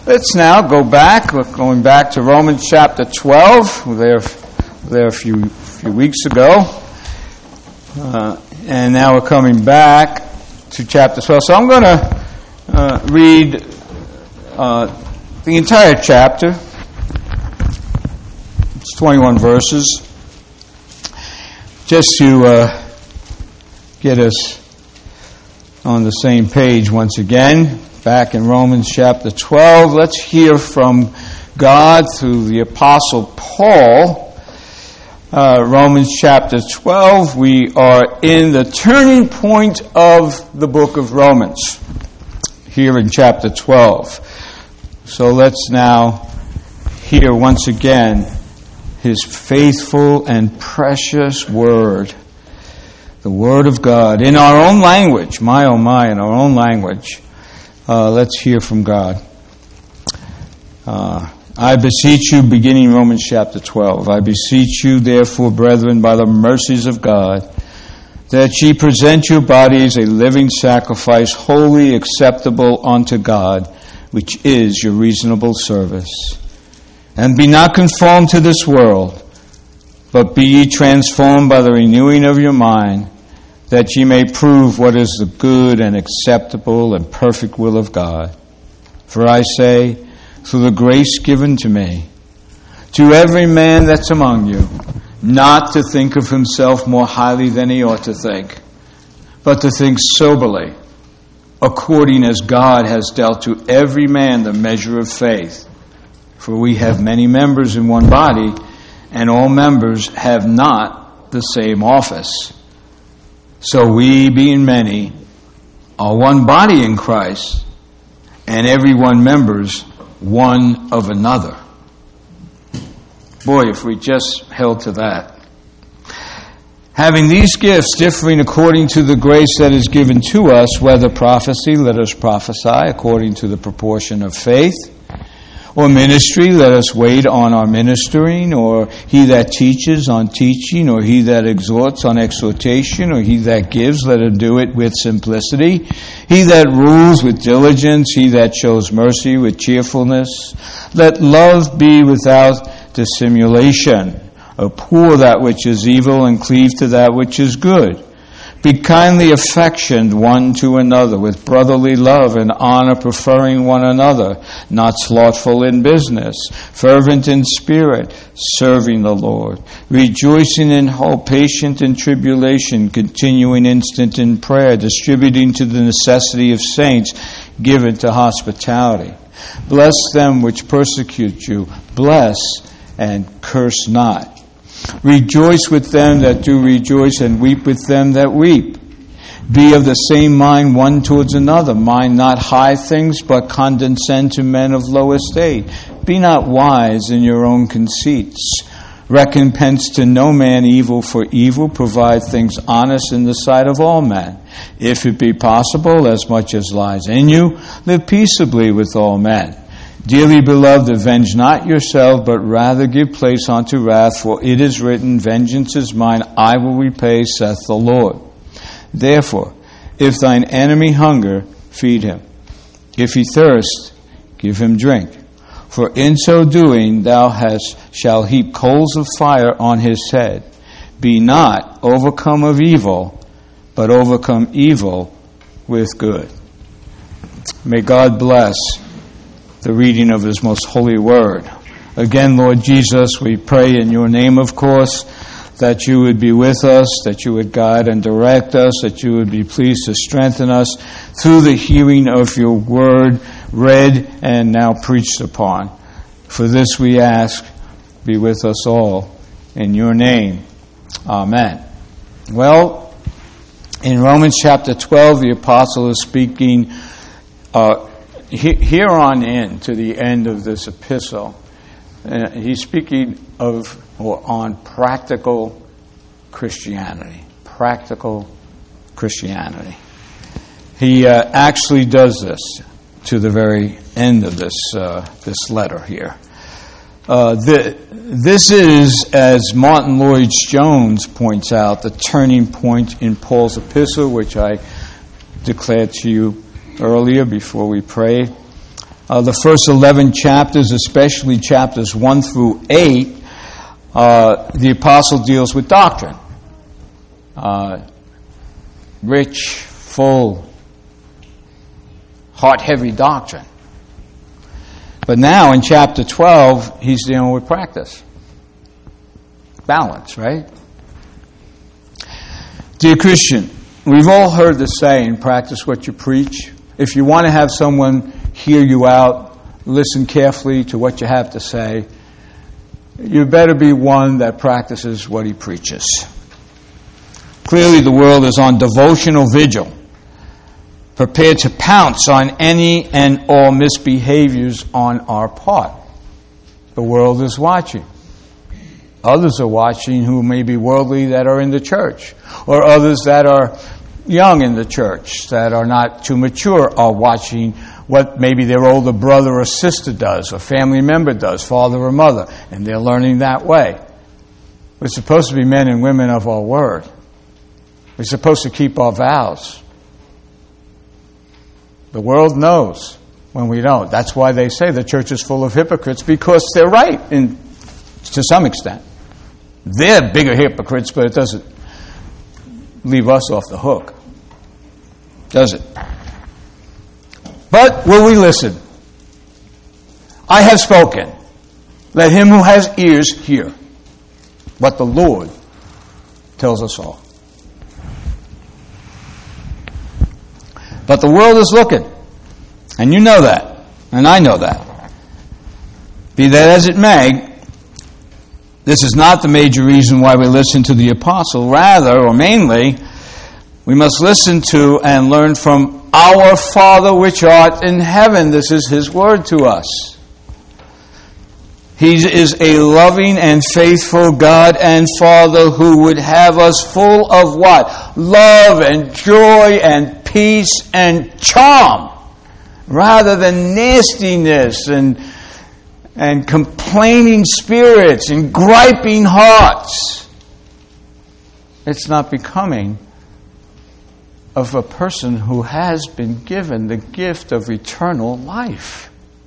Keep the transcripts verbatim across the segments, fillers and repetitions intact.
Let's now go back. We're going back to Romans chapter twelve. We were there, there a few few weeks ago. Uh, and now we're coming back to chapter twelve. So I'm going to uh, read uh, the entire chapter. It's twenty-one verses. Just to uh, get us on the same page once again. Back in Romans chapter twelve, let's hear from God through the Apostle Paul. Uh, Romans chapter twelve, we are in the turning point of the book of Romans, here in chapter twelve. So let's now hear once again His faithful and precious Word, the Word of God, in our own language, my oh my, in our own language. Uh, let's hear from God. Uh, I beseech you, beginning Romans chapter twelve, I beseech you, therefore, brethren, by the mercies of God, that ye present your bodies a living sacrifice, holy, acceptable unto God, which is your reasonable service. And be not conformed to this world, but be ye transformed by the renewing of your mind, that ye may prove what is the good and acceptable and perfect will of God. For I say, through the grace given to me, to every man that's among you, not to think of himself more highly than he ought to think, but to think soberly, according as God has dealt to every man the measure of faith. For we have many members in one body, and all members have not the same office. So we, being many, are one body in Christ, and every one members one of another. Boy, if we just held to that. Having these gifts differing according to the grace that is given to us, whether prophecy, let us prophesy according to the proportion of faith, or ministry, let us wait on our ministering, or he that teaches on teaching, or he that exhorts on exhortation, or he that gives, let him do it with simplicity. He that rules with diligence, he that shows mercy with cheerfulness. Let love be without dissimulation. Abhor that which is evil, and cleave to that which is good. Be kindly affectioned one to another with brotherly love and honor, preferring one another, not slothful in business, fervent in spirit, serving the Lord, rejoicing in hope, patient in tribulation, continuing instant in prayer, distributing to the necessity of saints, given to hospitality. Bless them which persecute you, bless and curse not. Rejoice with them that do rejoice, and weep with them that weep. Be of the same mind one towards another. Mind not high things, but condescend to men of low estate. Be not wise in your own conceits. Recompense to no man evil for evil. Provide things honest in the sight of all men. If it be possible, as much as lies in you, live peaceably with all men. Dearly beloved, avenge not yourself, but rather give place unto wrath, for it is written, vengeance is mine, I will repay, saith the Lord. Therefore, if thine enemy hunger, feed him. If he thirst, give him drink. For in so doing thou hast shall heap coals of fire on his head. Be not overcome of evil, but overcome evil with good. May God bless the reading of His most holy word. Again, Lord Jesus, we pray in your name, of course, that you would be with us, that you would guide and direct us, that you would be pleased to strengthen us through the hearing of your word, read and now preached upon. For this we ask, be with us all. In your name, amen. Well, in Romans chapter twelve, the apostle is speaking uh, here on in to the end of this epistle. Uh, he's speaking of or on practical Christianity. Practical Christianity. He uh, actually does this to the very end of this uh, this letter here. Uh, the, this is, as Martin Lloyd-Jones points out, the turning point in Paul's epistle, which I declared to you earlier before we prayed. Uh, the first eleven chapters, especially chapters one through eight, uh, the apostle deals with doctrine. Uh, rich, full, heart-heavy doctrine. But now in chapter twelve, he's dealing with practice. Balance, right? Dear Christian, we've all heard the saying, practice what you preach. If you want to have someone hear you out, listen carefully to what you have to say, you better be one that practices what he preaches. Clearly the world is on devotional vigil, prepared to pounce on any and all misbehaviors on our part. The world is watching. Others are watching who may be worldly that are in the church, or others that are young in the church, that are not too mature, are watching what maybe their older brother or sister does, or family member does, father or mother, and they're learning that way. We're supposed to be men and women of our word. We're supposed to keep our vows. The world knows when we don't. That's why they say the church is full of hypocrites, because they're right in, to some extent. They're bigger hypocrites, but it doesn't leave us off the hook, does it? But will we listen? I have spoken. Let him who has ears hear what the Lord tells us all. But the world is looking, and you know that, and I know that. Be that as it may, this is not the major reason why we listen to the apostle. Rather, or mainly, we must listen to and learn from our Father which art in heaven. This is his word to us. He is a loving and faithful God and Father who would have us full of what? Love and joy and peace and charm, rather than nastiness and and complaining spirits and griping hearts. It's not becoming of a person who has been given the gift of eternal life.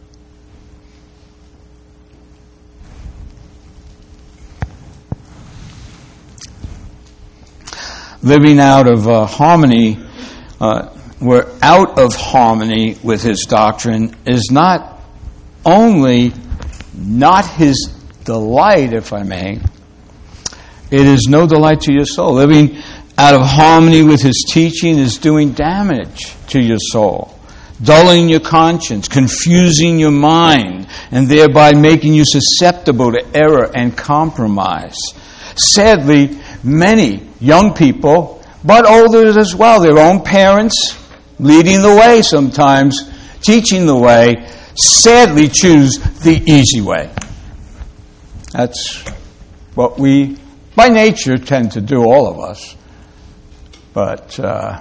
Living out of uh, harmony, uh, we're out of harmony with his doctrine is not only not his delight, if I may, it is no delight to your soul. Living out of harmony with his teaching is doing damage to your soul, dulling your conscience, confusing your mind, and thereby making you susceptible to error and compromise. Sadly, many young people, but older as well, their own parents, leading the way sometimes, teaching the way, sadly choose the easy way. That's what we, by nature, tend to do, all of us. But uh,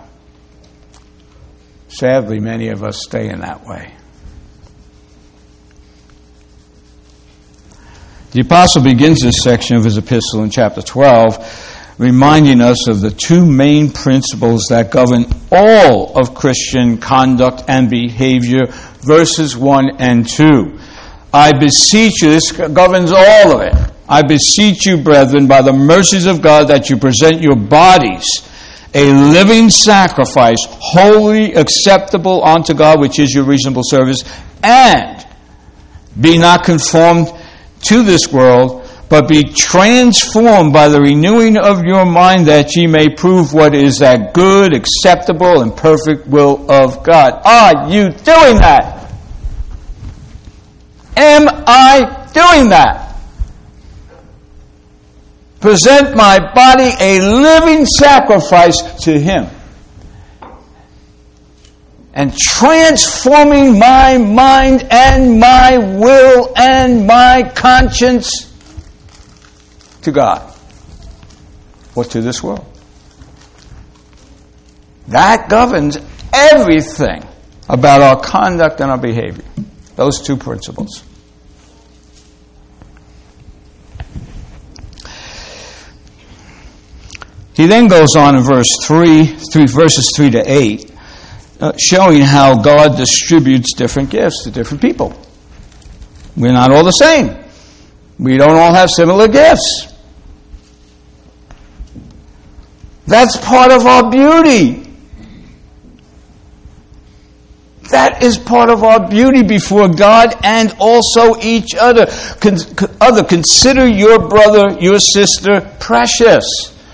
sadly, many of us stay in that way. The apostle begins this section of his epistle in chapter twelve, reminding us of the two main principles that govern all of Christian conduct and behavior, verses one and two. I beseech you, this governs all of it. I beseech you, brethren, by the mercies of God, that you present your bodies a living sacrifice, wholly acceptable unto God, which is your reasonable service, and be not conformed to this world, but be transformed by the renewing of your mind, that ye may prove what is that good, acceptable, and perfect will of God. Are you doing that? Am I doing that? Present my body a living sacrifice to him, and transforming my mind and my will and my conscience to God, or to this world. That governs everything about our conduct and our behavior. Those two principles. He then goes on in verse three, three verses three to eight, uh, showing how God distributes different gifts to different people. We're not all the same. We don't all have similar gifts. That's part of our beauty. That is part of our beauty before God and also each other. Con- other. Consider your brother, your sister precious.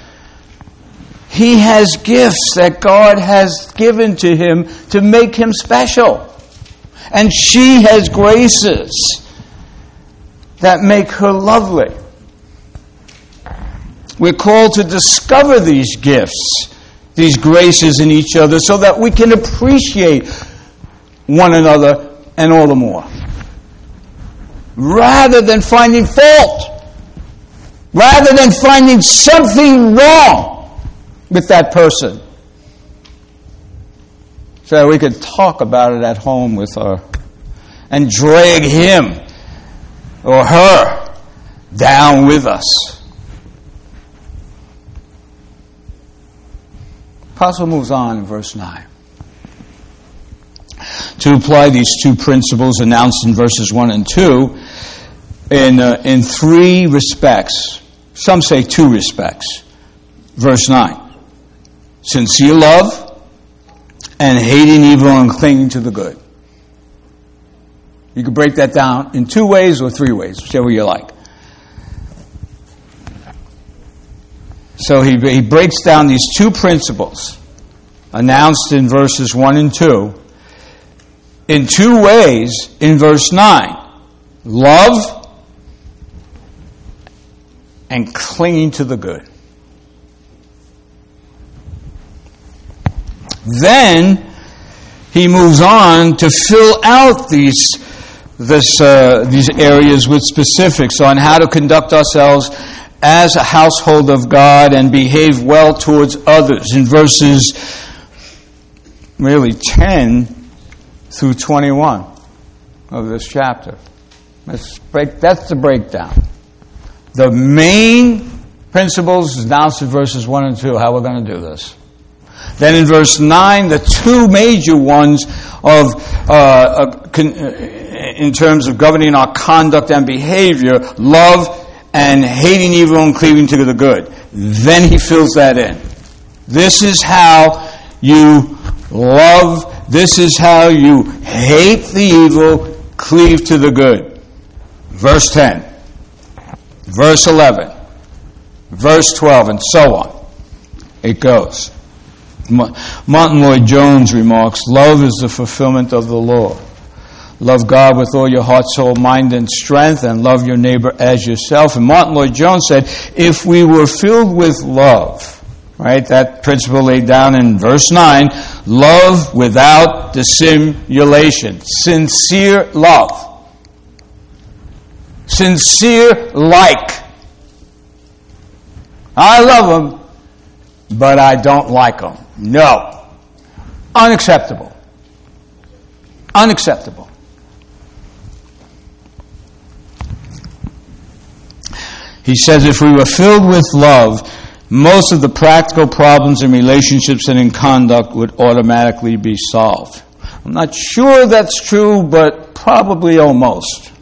He has gifts that God has given to him to make him special. And she has graces that make her lovely. We're called to discover these gifts, these graces in each other, so that we can appreciate one another and all the more. Rather than finding fault, rather than finding something wrong with that person. So we could talk about it at home with her and drag him or her down with us. Apostle moves on in verse nine. To apply these two principles announced in verses one and two in, uh, in three respects. Some say two respects. Verse nine. Sincere love and hating evil and clinging to the good. You could break that down in two ways or three ways, whichever you like. So he, he breaks down these two principles announced in verses one and two in two ways in verse nine. Love and clinging to the good. Then he moves on to fill out these this uh, these areas with specifics on how to conduct ourselves as a household of God and behave well towards others in verses really ten through twenty-one of this chapter. Let's break, that's the breakdown. The main principles announced in verses one and two, how we're going to do this. Then in verse nine, the two major ones of uh, uh, con- in terms of governing our conduct and behavior, love and hating evil and cleaving to the good. Then he fills that in. This is how you love. This is how you hate the evil, cleave to the good. Verse ten, verse eleven, verse twelve, and so on. It goes. Martin Lloyd-Jones remarks, love is the fulfillment of the law. Love God with all your heart, soul, mind, and strength, and love your neighbor as yourself. And Martin Lloyd-Jones said, if we were filled with love, right, that principle laid down in verse nine, love without dissimulation, sincere love, sincere like. I love them, but I don't like them. No. Unacceptable. Unacceptable. He says if we were filled with love, most of the practical problems in relationships and in conduct would automatically be solved. I'm not sure that's true, but probably almost.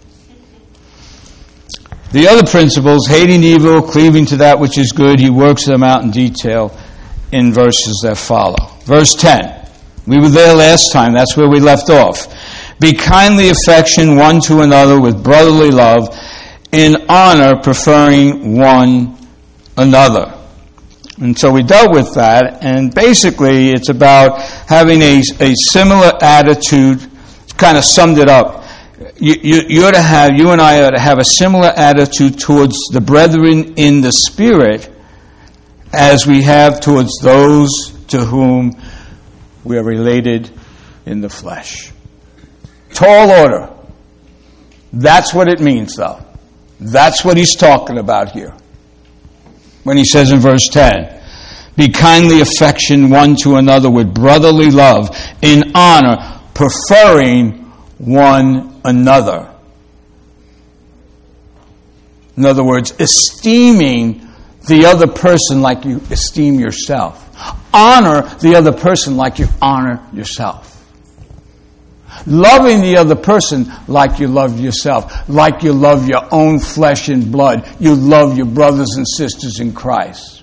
The other principles, hating evil, cleaving to that which is good, he works them out in detail in verses that follow. Verse ten. We were there last time. That's where we left off. Be kindly affection one to another with brotherly love, in honor preferring one another. And so we dealt with that, and basically it's about having a, a similar attitude. Kind of summed it up. You, you, you ought to have, you and I ought to have a similar attitude towards the brethren in the Spirit as we have towards those to whom we are related in the flesh. Tall order. That's what it means, though. That's what he's talking about here. When he says in verse ten, be kindly affection one to another with brotherly love, in honor, preferring one another. In other words, esteeming the other person like you esteem yourself. Honor the other person like you honor yourself. Loving the other person like you love yourself, like you love your own flesh and blood. You love your brothers and sisters in Christ.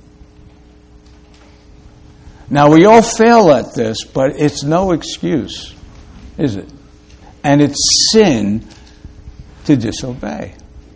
Now, we all fail at this, but it's no excuse, is it? And it's sin to disobey.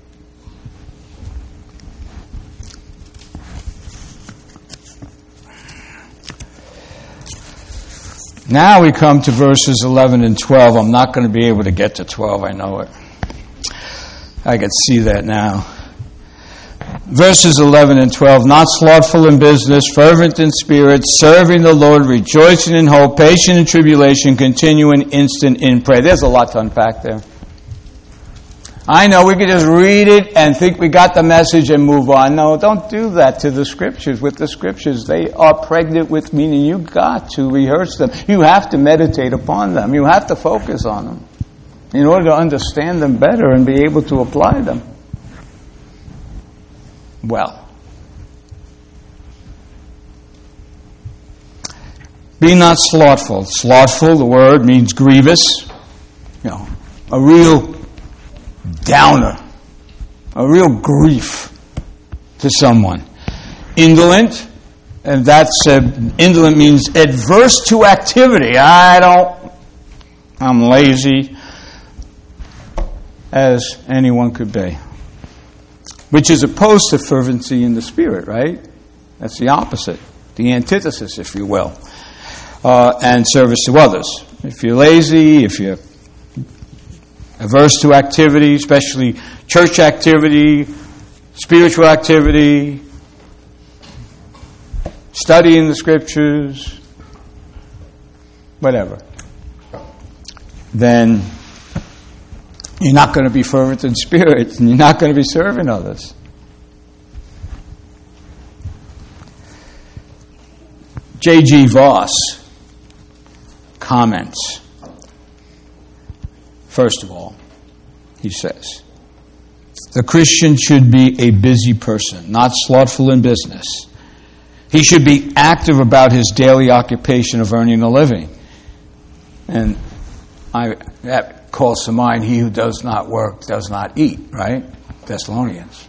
Now we come to verses eleven and twelve. I'm not going to be able to get to twelve, I know it. I can see that now. Verses eleven and twelve, not slothful in business, fervent in spirit, serving the Lord, rejoicing in hope, patient in tribulation, continuing instant in prayer. There's a lot to unpack there. I know we could just read it and think we got the message and move on. No, don't do that to the Scriptures. With the Scriptures, they are pregnant with meaning. You've got to rehearse them. You have to meditate upon them. You have to focus on them in order to understand them better and be able to apply them well. Be not slothful. Slothful, the word means grievous. You know, a real downer, a real grief to someone. Indolent, and that's uh, indolent means adverse to activity. I don't, I'm lazy as anyone could be. Which is opposed to fervency in the spirit, right? That's the opposite, the antithesis, if you will, uh, and service to others. If you're lazy, if you're averse to activity, especially church activity, spiritual activity, studying the Scriptures, whatever, then you're not going to be fervent in spirit, and you're not going to be serving others. J G Voss comments. First of all, he says, the Christian should be a busy person, not slothful in business. He should be active about his daily occupation of earning a living. And I that calls to mind, he who does not work does not eat, right? Thessalonians.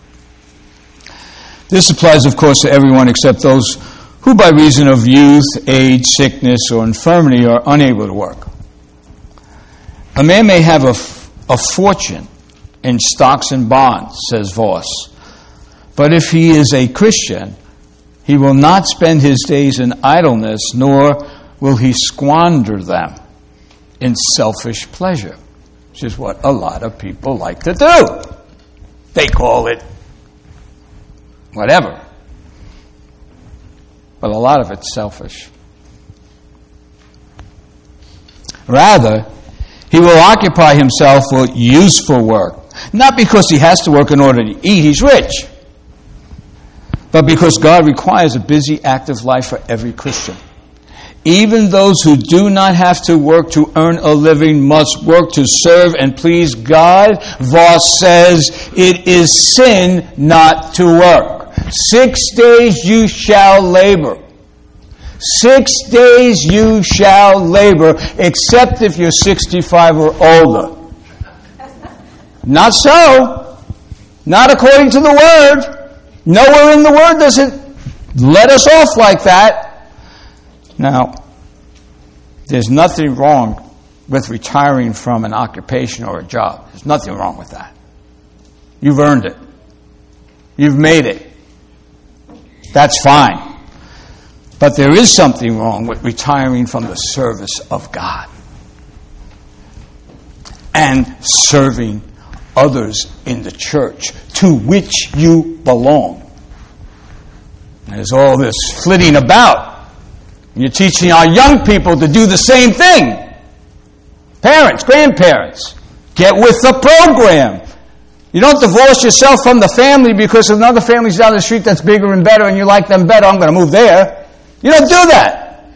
This applies, of course, to everyone except those who by reason of youth, age, sickness, or infirmity are unable to work. A man may have a, a fortune in stocks and bonds, says Voss, but if he is a Christian, he will not spend his days in idleness, nor will he squander them in selfish pleasure, which is what a lot of people like to do. They call it whatever. But a lot of it's selfish. Rather, he will occupy himself with useful work. Not because he has to work in order to eat, he's rich. But because God requires a busy, active life for every Christian. Even those who do not have to work to earn a living must work to serve and please God. Voss says, it is sin not to work. Six days you shall labor. Six days you shall labor, except if you're sixty-five or older. Not so. Not according to the Word. Nowhere in the Word does it let us off like that. Now, there's nothing wrong with retiring from an occupation or a job. There's nothing wrong with that. You've earned it. You've made it. That's fine. But there is something wrong with retiring from the service of God and serving others in the church to which you belong. There's all this flitting about. You're teaching our young people to do the same thing. Parents, grandparents, get with the program. You don't divorce yourself from the family because another family's down the street that's bigger and better and you like them better. I'm going to move there. You don't do that.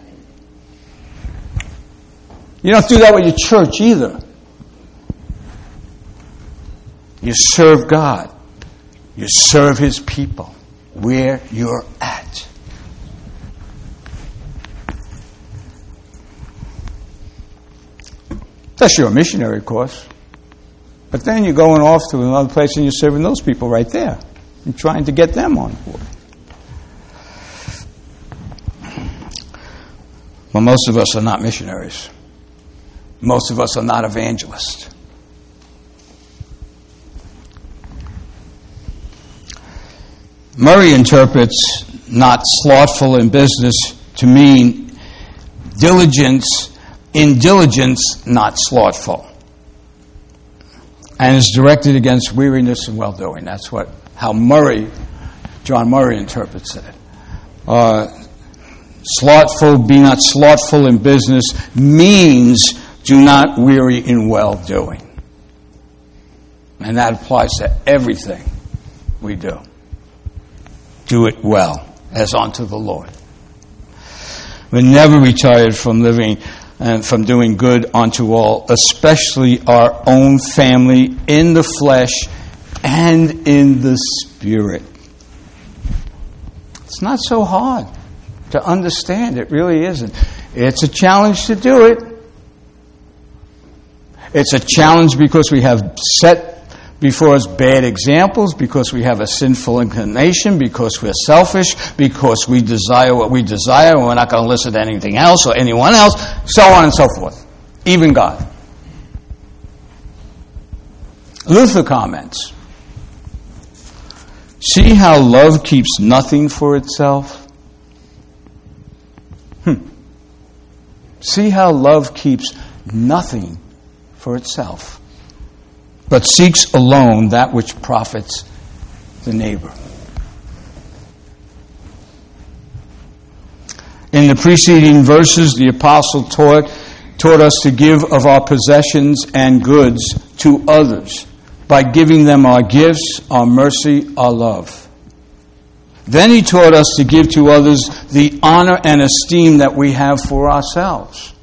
You don't do that with your church either. You serve God. You serve His people. where you're at. That's your missionary course. But then you're going off to another place and you're serving those people right there and trying to get them on board. Well, most of us are not missionaries. Most of us are not evangelists. Murray interprets not slothful in business to mean diligence, in diligence, not slothful. And is directed against weariness and well-doing. That's what how Murray, John Murray interprets it. Uh, slothful, be not slothful in business means do not weary in well-doing. And that applies to everything we do. Do it well, as unto the Lord. We're never retired from living and from doing good unto all, especially our own family in the flesh and in the spirit. It's not so hard to understand. It really isn't. It's a challenge to do it. It's a challenge because we have set before us bad examples, because we have a sinful inclination, because we're selfish, because we desire what we desire, and we're not going to listen to anything else or anyone else, so on and so forth. Even God. Luther comments, see how love keeps nothing for itself? Hmm. See how love keeps nothing for itself, but seeks alone that which profits the neighbor. In the preceding verses, the apostle taught, taught us to give of our possessions and goods to others by giving them our gifts, our mercy, our love. Then he taught us to give to others the honor and esteem that we have for ourselves.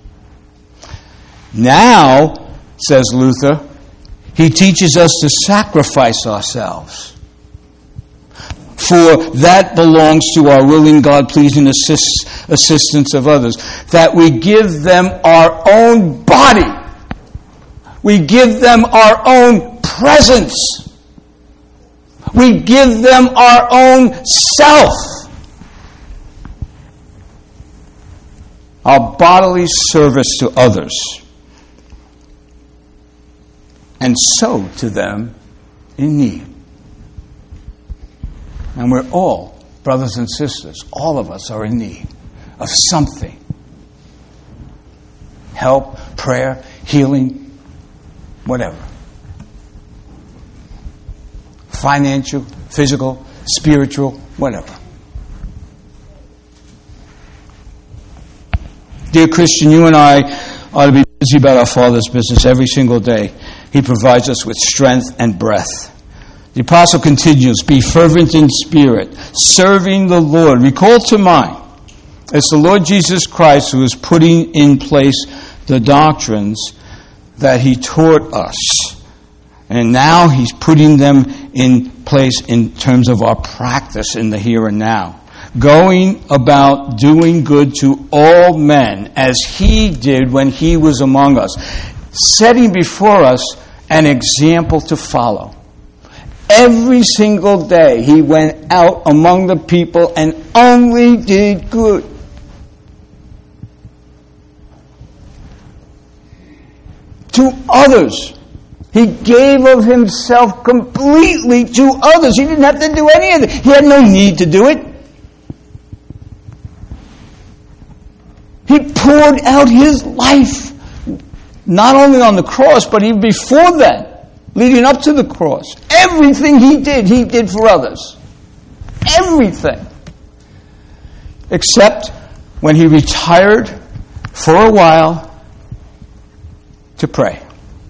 Now, says Luther, he teaches us to sacrifice ourselves. For that belongs to our willing, God-pleasing assist, assistance of others. That we give them our own body. We give them our own presence. We give them our own self. Our bodily service to others. And so to them in need. And we're all, brothers and sisters, all of us are in need of something. Help, prayer, healing, whatever. Financial, physical, spiritual, whatever. Dear Christian, you and I ought to be busy about our Father's business every single day. He provides us with strength and breath. The apostle continues, be fervent in spirit, serving the Lord. Recall to mind, it's the Lord Jesus Christ who is putting in place the doctrines that he taught us. And now he's putting them in place in terms of our practice in the here and now. Going about doing good to all men as he did when he was among us. Setting before us an example to follow. Every single day he went out among the people and only did good. To others. He gave of himself completely to others. He didn't have to do any of it. He had no need to do it. He poured out his life. Not only on the cross, but even before that, leading up to the cross. Everything he did, he did for others. Everything. Except when he retired for a while to pray.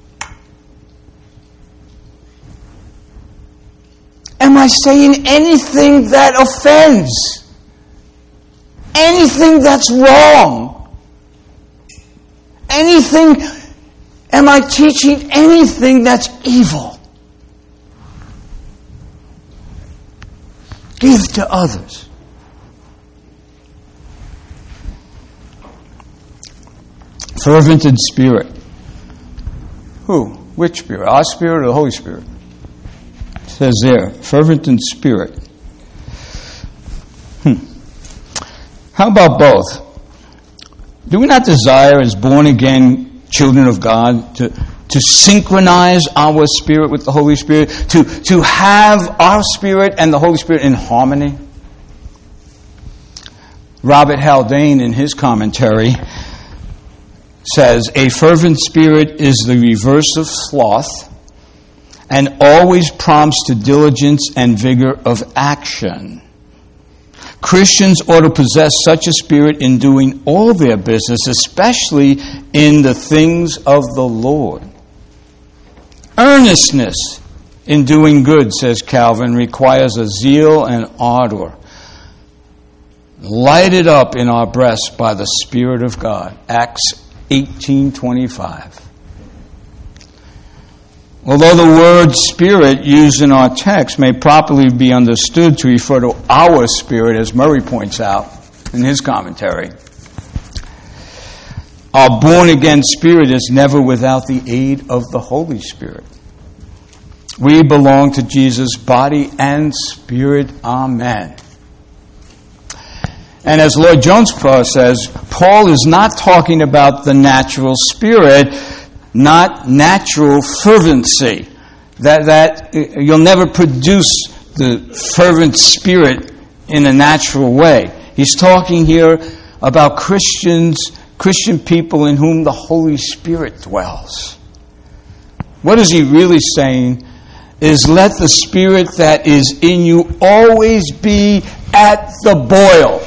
Am I saying anything that offends? Anything that's wrong? Anything... Am I teaching anything that's evil? Give to others. Fervent in spirit. Who? Which spirit? Our spirit or the Holy Spirit? It says there, fervent in spirit. Hmm. How about both? Do we not desire as born-again children of God to, to synchronize our spirit with the Holy Spirit? To, to have our spirit and the Holy Spirit in harmony? Robert Haldane, in his commentary, says, a fervent spirit is the reverse of sloth and always prompts to diligence and vigor of action. Christians ought to possess such a spirit in doing all their business, especially in the things of the Lord. Earnestness in doing good, says Calvin, requires a zeal and ardor, lighted up in our breasts by the Spirit of God. Acts eighteen twenty-five. Although the word spirit used in our text may properly be understood to refer to our spirit, as Murray points out in his commentary, our born-again spirit is never without the aid of the Holy Spirit. We belong to Jesus' body and spirit. Amen. And as Lloyd Jones says, Paul is not talking about the natural spirit, not natural fervency. That that you'll never produce the fervent spirit in a natural way. He's talking here about Christians, Christian people in whom the Holy Spirit dwells. What is he really saying is, let the spirit that is in you always be at the boil.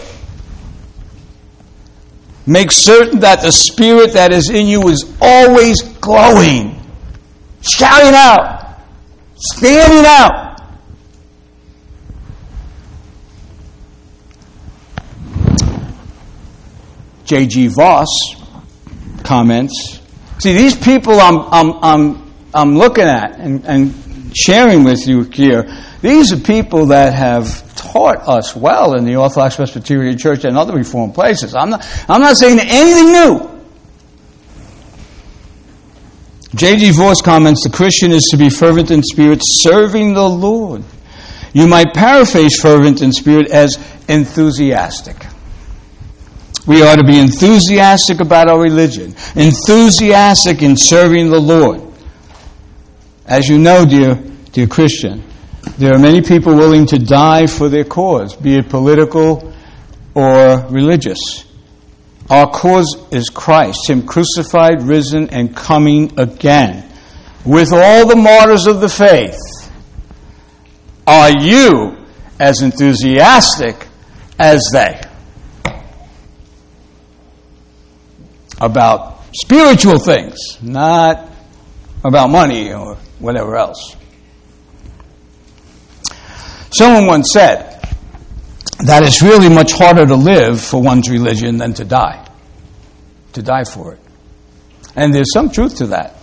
Make certain that the spirit that is in you is always glowing, shouting out, standing out. J G Voss comments, see, these people I'm I'm I'm I'm looking at and, and sharing with you here, these are people that have taught us well in the Orthodox Presbyterian Church and other Reformed places. I'm not, I'm not saying anything new. J G Voss comments, the Christian is to be fervent in spirit, serving the Lord. You might paraphrase fervent in spirit as enthusiastic. We ought to be enthusiastic about our religion, enthusiastic in serving the Lord. As you know, dear, dear Christian, there are many people willing to die for their cause, be it political or religious. Our cause is Christ, Him crucified, risen, and coming again. With all the martyrs of the faith, are you as enthusiastic as they about spiritual things, not about money or whatever else? Someone once said that it's really much harder to live for one's religion than to die, to die for it. And there's some truth to that.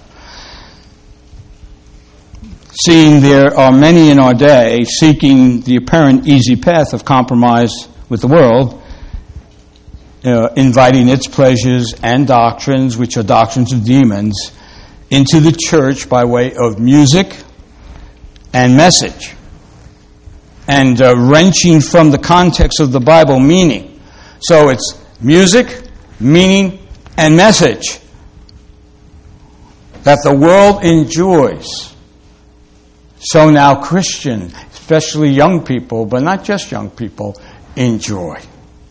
Seeing there are many in our day seeking the apparent easy path of compromise with the world, uh, inviting its pleasures and doctrines, which are doctrines of demons, into the church by way of music and message, and uh, wrenching from the context of the Bible meaning. So it's music, meaning, and message that the world enjoys. So now Christian, especially young people, but not just young people, enjoy.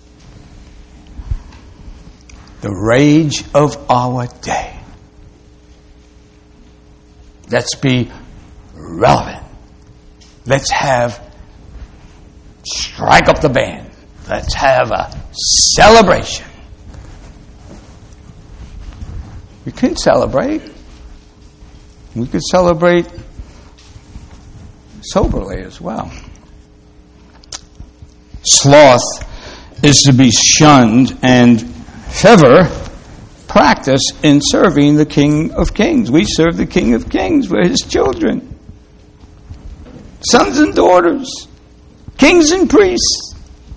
The rage of our day. Let's be relevant. Let's have strike up the band. Let's have a celebration. We can celebrate. We could celebrate soberly as well. Sloth is to be shunned and fervor practice in serving the King of Kings. We serve the King of Kings. We're His children, sons and daughters. kings and priests.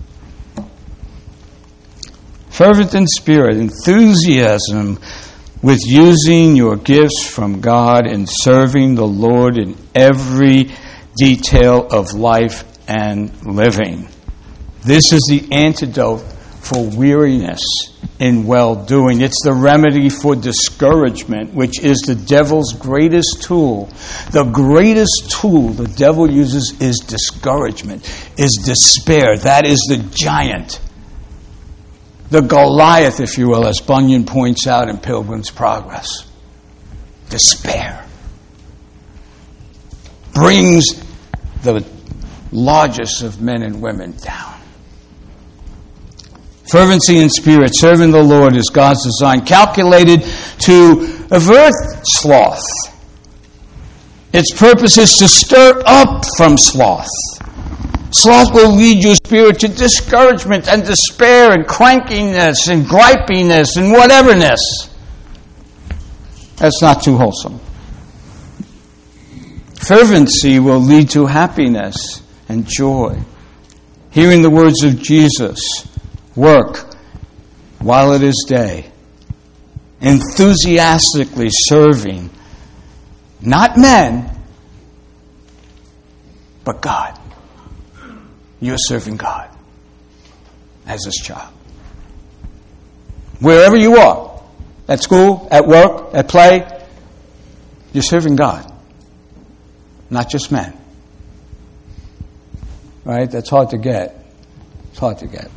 Fervent in spirit, enthusiasm with using your gifts from God and serving the Lord in every detail of life and living. This is the antidote for weariness in well-doing. It's the remedy for discouragement, which is the devil's greatest tool. The greatest tool the devil uses is discouragement, is despair. That is the giant. The Goliath, if you will, as Bunyan points out in Pilgrim's Progress. Despair brings the largest of men and women down. Fervency in spirit, serving the Lord is God's design, calculated to avert sloth. Its purpose is to stir up from sloth. Sloth will lead your spirit to discouragement and despair and crankiness and gripiness and whateverness. That's not too wholesome. Fervency will lead to happiness and joy. Hearing the words of Jesus, work while it is day. Enthusiastically serving, not men, but God. You're serving God as His child. Wherever you are, at school, at work, at play, you're serving God, not just men. Right? That's hard to get. It's hard to get.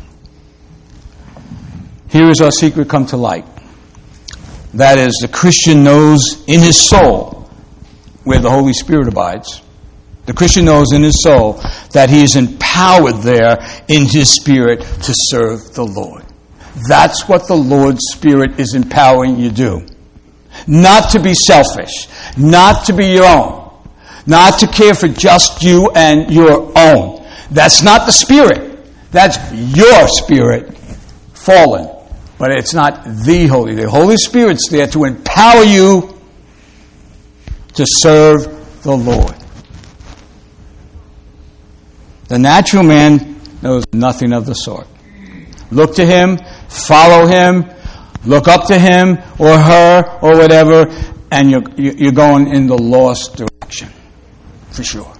Here is our secret come to light. That is, the Christian knows in his soul, where the Holy Spirit abides, the Christian knows in his soul that he is empowered there in his spirit to serve the Lord. That's what the Lord's Spirit is empowering you to do. Not to be selfish, not to be your own, not to care for just you and your own. That's not the Spirit. That's your spirit fallen. But it's not the Holy. The Holy Spirit's there to empower you to serve the Lord. The natural man knows nothing of the sort. Look to him, follow him, look up to him or her or whatever, and you're, you're going in the lost direction, for sure.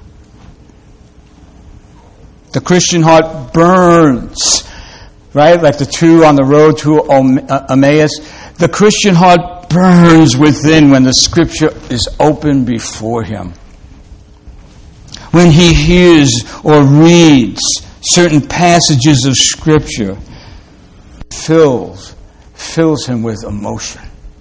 The Christian heart burns, right? Like the two on the road to Emmaus. The Christian heart burns within when the Scripture is open before him. When he hears or reads certain passages of Scripture, fills, fills him with emotion.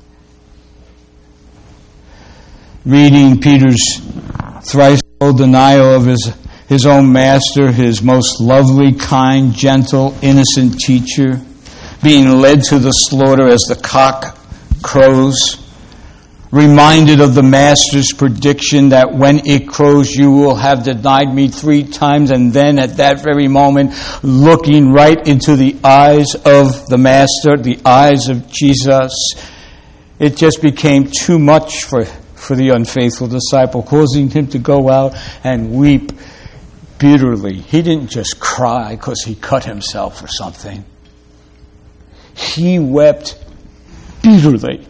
Reading Peter's thrice-fold denial of his, his own master, his most lovely, kind, gentle, innocent teacher, being led to the slaughter as the cock crows, reminded of the Master's prediction that when it crows, you will have denied me three times, and then at that very moment, looking right into the eyes of the Master, the eyes of Jesus, it just became too much for, for the unfaithful disciple, causing him to go out and weep bitterly. He didn't just cry because he cut himself or something. He wept bitterly.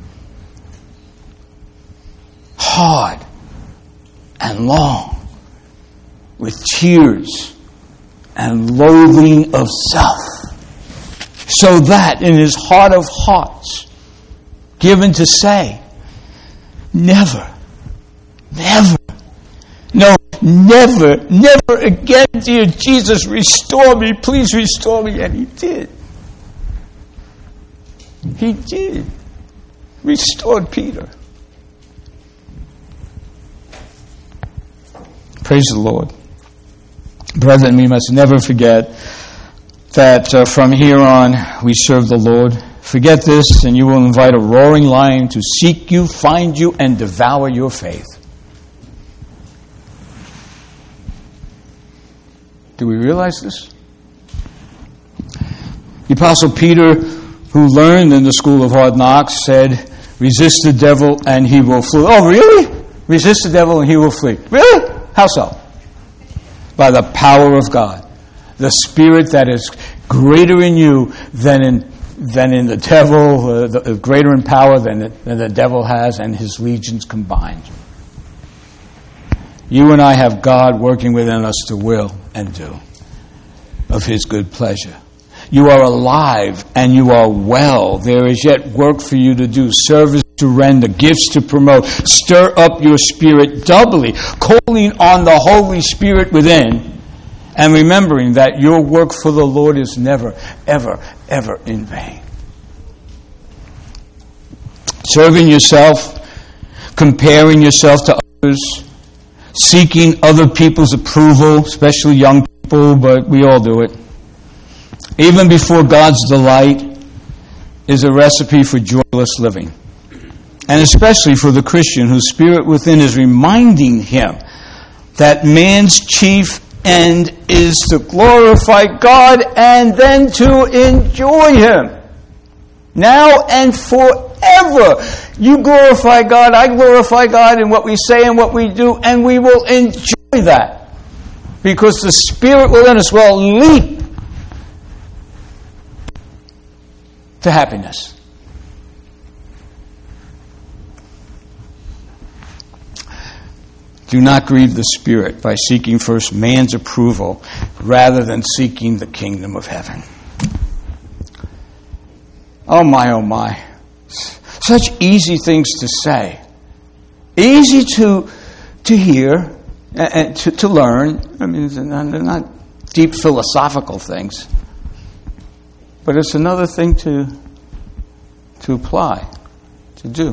Hard and long, with tears and loathing of self, so that in his heart of hearts, given to say, never, never, no, never, never again, dear Jesus, restore me, please restore me. And he did. He did. Restored Peter. Praise the Lord. Brethren, we must never forget that uh, from here on we serve the Lord. Forget this, and you will invite a roaring lion to seek you, find you, and devour your faith. Do we realize this? The Apostle Peter, who learned in the school of hard knocks, said, resist the devil and he will flee. Oh, really? Resist the devil and he will flee. Really? How so? by the power of God. The Spirit that is greater in you than in than in the devil, uh, the, uh, greater in power than the, than the devil has and his legions combined. You and I have God working within us to will and do of His good pleasure. You are alive and you are well. There is yet work for you to do, service to render, gifts to promote. Stir up your spirit doubly, calling on the Holy Spirit within, and remembering that your work for the Lord is never, ever, ever in vain. Serving yourself, comparing yourself to others, seeking other people's approval, especially young people, but we all do it, even before God's delight, is a recipe for joyless living. And especially for the Christian whose spirit within is reminding him that man's chief end is to glorify God and then to enjoy Him. Now and forever. You glorify God, I glorify God in what we say and what we do, and we will enjoy that. Because the Spirit within us will leap to happiness. Do not grieve the Spirit by seeking first man's approval rather than seeking the kingdom of heaven. Oh my, oh my. Such easy things to say. Easy to to hear and to, to learn. I mean, they're not, they're not deep philosophical things. But it's another thing to to apply, to do.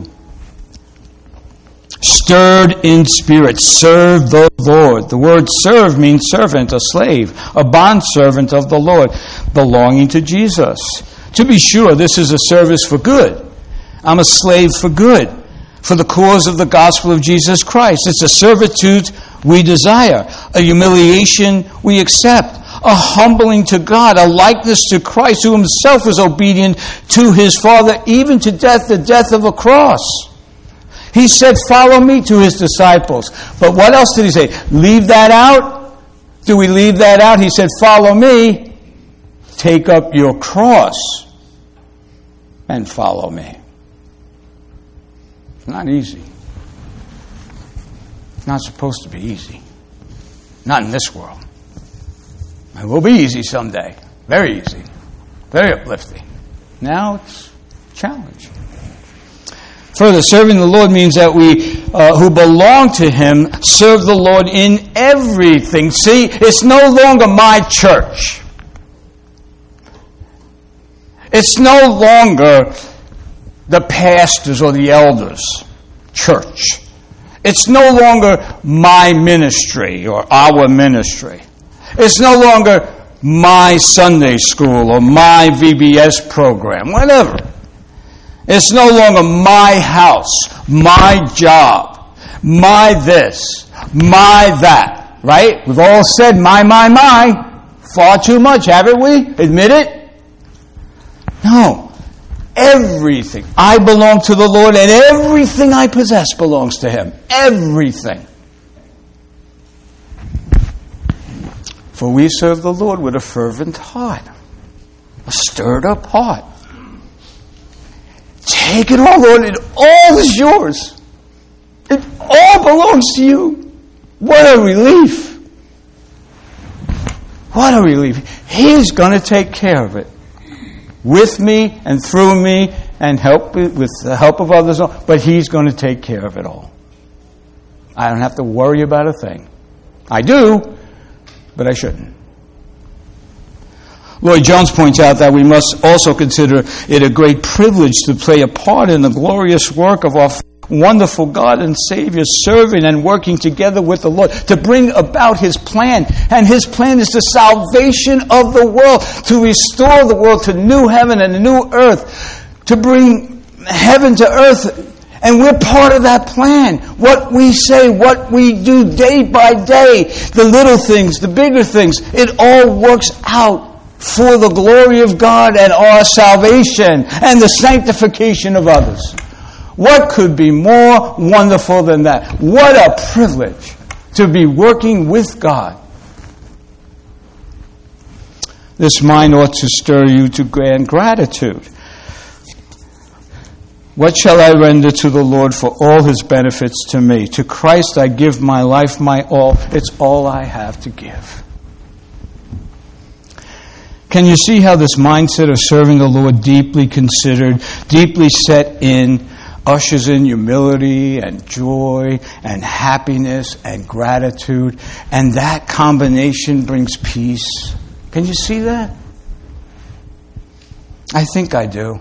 Stirred in spirit, serve the Lord. The word serve means servant, a slave, a bondservant of the Lord, belonging to Jesus. To be sure, this is a service for good. I'm a slave for good, for the cause of the gospel of Jesus Christ. It's a servitude we desire, a humiliation we accept, a humbling to God, a likeness to Christ, who Himself was obedient to His Father, even to death, the death of a cross. He said, follow me, to His disciples. But what else did He say? Leave that out? Do we leave that out? He said, follow me, take up your cross, and follow me. It's not easy. It's not supposed to be easy. Not in this world. It will be easy someday. Very easy. Very uplifting. Now it's a challenge. Further, serving the Lord means that we uh, who belong to Him serve the Lord in everything. See, it's no longer my church. It's no longer the pastors or the elders' church. It's no longer my ministry or our ministry. It's no longer my Sunday school or my V B S program, whatever. It's no longer my house, my job, my this, my that, right? We've all said my, my, my far too much, haven't we? Admit it? No. Everything. I belong to the Lord, and everything I possess belongs to Him. Everything. For we serve the Lord with a fervent heart, a stirred up heart. Take it all, Lord. It all is yours. It all belongs to you. What a relief. What a relief. He's going to take care of it. With me and through me and help with the help of others. But He's going to take care of it all. I don't have to worry about a thing. I do, but I shouldn't. Lloyd Jones points out that we must also consider it a great privilege to play a part in the glorious work of our wonderful God and Savior, serving and working together with the Lord to bring about His plan. And His plan is the salvation of the world, to restore the world to new heaven and a new earth, to bring heaven to earth. And we're part of that plan. What we say, what we do day by day, the little things, the bigger things, it all works out for the glory of God and our salvation and the sanctification of others. What could be more wonderful than that? What a privilege to be working with God This mind ought to stir you to grand gratitude. What shall I render to the Lord for all his benefits to me? To Christ I give my life, my all. It's all I have to give. Can you see how this mindset of serving the Lord, deeply considered, deeply set in, ushers in humility and joy and happiness and gratitude, and that combination brings peace? Can you see that? I think I do.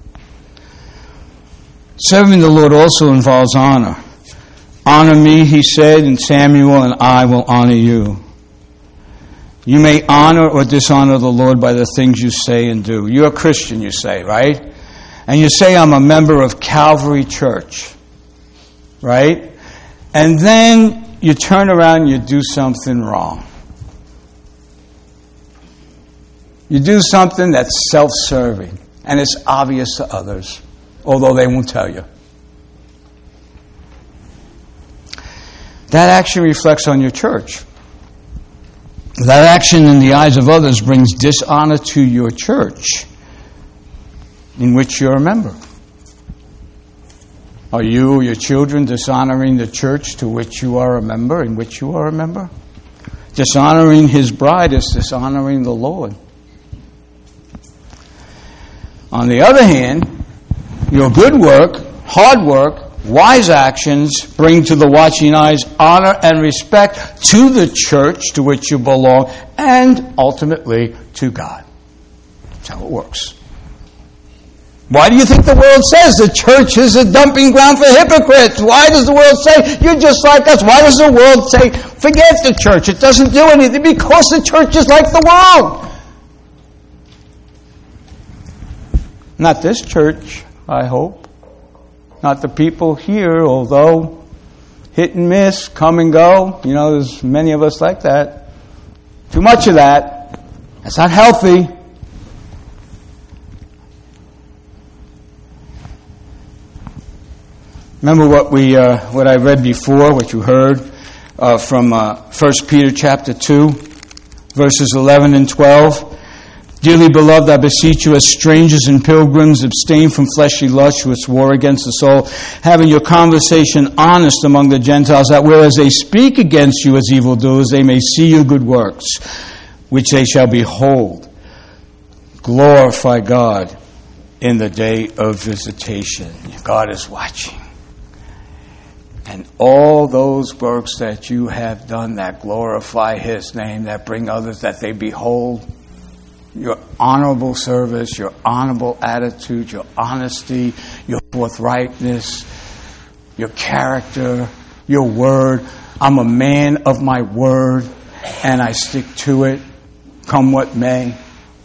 Serving the Lord also involves honor. Honor me, he said in Samuel, and I will honor you. You may honor or dishonor the Lord by the things you say and do. You're a Christian, you say, right? And you say, I'm a member of Calvary Church, right? And then you turn around and you do something wrong. You do something that's self-serving, and it's obvious to others, although they won't tell you. That action reflects on your church. That action in the eyes of others brings dishonor to your church, in which you're a member. Are you or your children dishonoring the church to which you are a member, in which you are a member? Dishonoring his bride is dishonoring the Lord. On the other hand, your good work, hard work, wise actions bring to the watching eyes honor and respect to the church to which you belong, and ultimately to God. That's how it works. Why do you think the world says the church is a dumping ground for hypocrites? Why does the world say, you're just like us? Why does the world say, forget the church, it doesn't do anything? Because the church is like the world. Not this church, I hope. Not the people here, although hit and miss, come and go. You know, there's many of us like that. Too much of that. That's not healthy. Remember what we, uh, what I read before, what you heard uh, from uh, First Peter chapter two, verses eleven and twelve. Dearly beloved, I beseech you as strangers and pilgrims, abstain from fleshly lusts which war against the soul, having your conversation honest among the Gentiles, that whereas they speak against you as evildoers, they may see your good works, which they shall behold. Glorify God in the day of visitation. God is watching. And all those works that you have done that glorify his name, that bring others, that they behold your honorable service, your honorable attitude, your honesty, your forthrightness, your character, your word. I'm a man of my word, and I stick to it, come what may.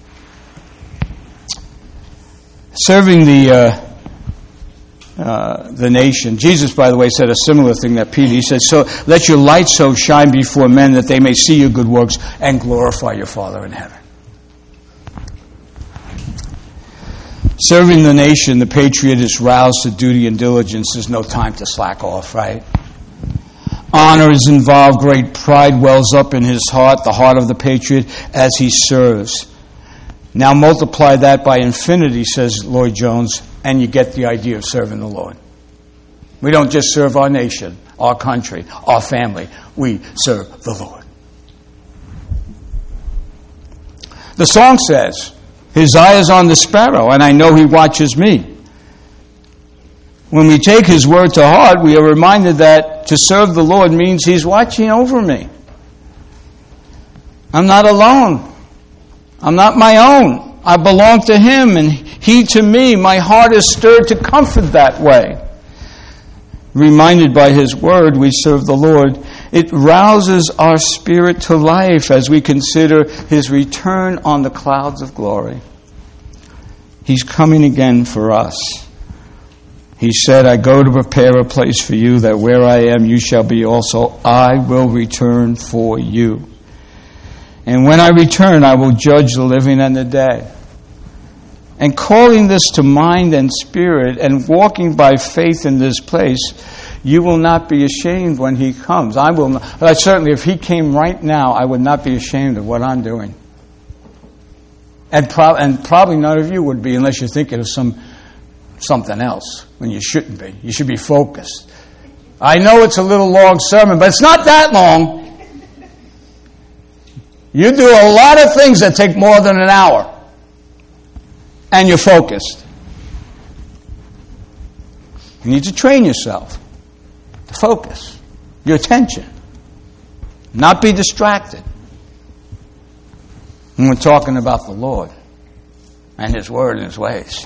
Serving the uh, uh, the nation. Jesus, by the way, said a similar thing that Peter. He said, "So let your light so shine before men that they may see your good works and glorify your Father in heaven." Serving the nation, the patriot is roused to duty and diligence. There's no time to slack off, right? Honor is involved. Great pride wells up in his heart, the heart of the patriot, as he serves. Now multiply that by infinity, says Lloyd Jones, and you get the idea of serving the Lord. We don't just serve our nation, our country, our family. We serve the Lord. The song says, his eye is on the sparrow, and I know he watches me. When we take his word to heart, we are reminded that to serve the Lord means he's watching over me. I'm not alone. I'm not my own. I belong to him, and he to me. My heart is stirred to comfort that way. Reminded by his word, we serve the Lord. It rouses our spirit to life as we consider his return on the clouds of glory. He's coming again for us. He said, I go to prepare a place for you, that where I am you shall be also. I will return for you. And when I return, I will judge the living and the dead. And calling this to mind and spirit and walking by faith in this place, you will not be ashamed when he comes. I will not. Certainly, if he came right now, I would not be ashamed of what I'm doing. And, pro- and probably none of you would be unless you're thinking of some something else when you shouldn't be. You should be focused. I know it's a little long sermon, but it's not that long. You do a lot of things that take more than an hour. And you're focused. You need to train yourself to focus your attention. Not be distracted. And we're talking about the Lord and His Word and His ways.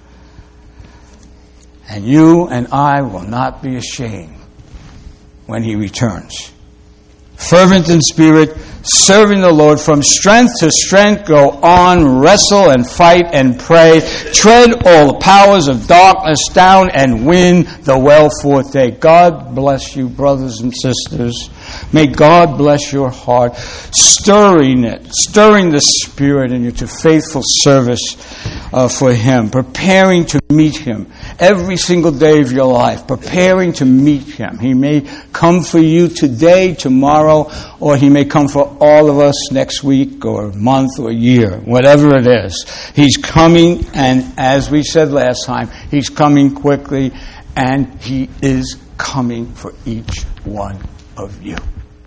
And you and I will not be ashamed when He returns. Fervent in spirit, serving the Lord from strength to strength, go on, wrestle and fight and pray, tread all the powers of darkness down and win the well-fought day. God bless you, brothers and sisters. May God bless your heart, stirring it, stirring the Spirit in you to faithful service uh, for Him, preparing to meet Him every single day of your life, preparing to meet Him. He may come for you today, tomorrow, or He may come for all of us next week or month or year, whatever it is. He's coming, and as we said last time, He's coming quickly, and He is coming for each one of you.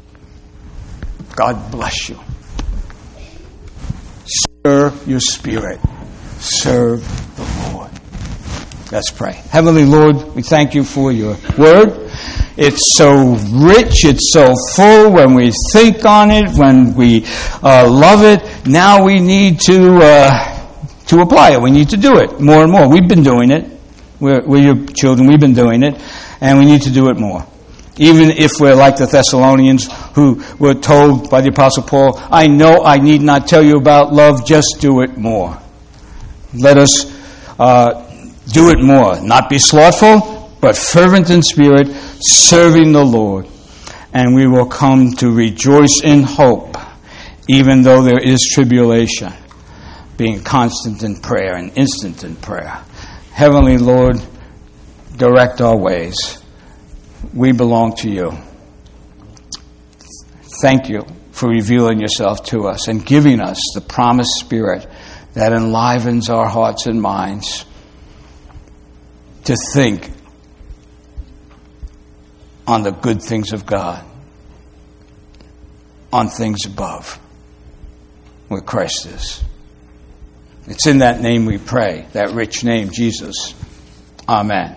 God bless you. Stir your spirit. Serve the Lord. Let's pray. Heavenly Lord, we thank You for Your Word. It's so rich, it's so full when we think on it, when we uh, love it. Now we need to uh, to apply it. We need to do it more and more. We've been doing it. We're, we're Your children. We've been doing it. And we need to do it more. Even if we're like the Thessalonians who were told by the Apostle Paul, I know I need not tell you about love, just do it more. Let us uh, do it more. Not be slothful, but fervent in spirit, serving the Lord. And we will come to rejoice in hope, even though there is tribulation, being constant in prayer and instant in prayer. Heavenly Lord, direct our ways. We belong to You. Thank You for revealing Yourself to us and giving us the promised Spirit that enlivens our hearts and minds to think on the good things of God, on things above, where Christ is. It's in that name we pray, that rich name, Jesus. Amen.